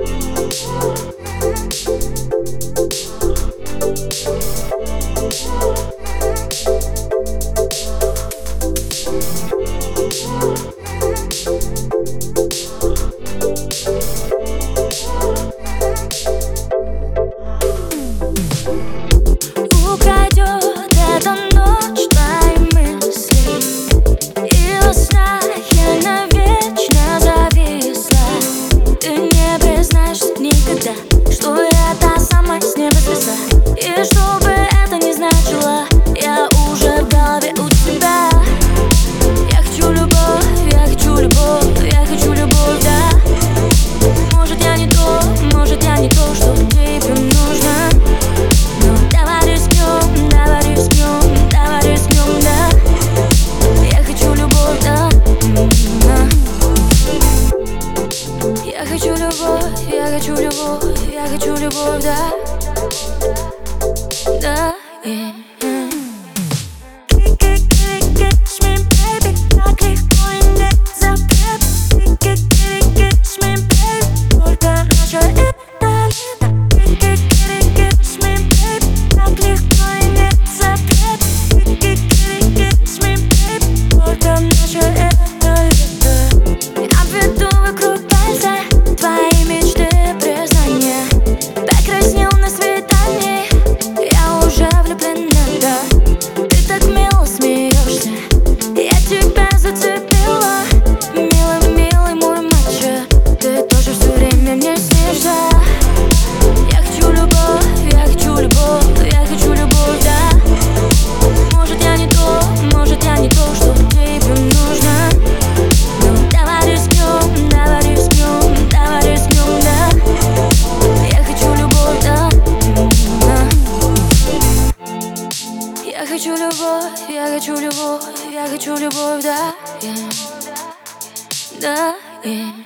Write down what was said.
Что я та самая с неба звезда. И что бы это ни значило, я уже в голове у тебя. Я хочу любовь, я хочу любовь, я хочу любовь, да. Может я не то, может я не то, что тебе нужно. Но давай рискнем, давай рискнем, давай рискнем, да. Я хочу любовь, да. Я хочу любовь, я хочу любовь, я хочу любовь, да. Да, yeah. Я хочу любовь, я хочу любовь, я хочу любовь, да, yeah. Да, yeah.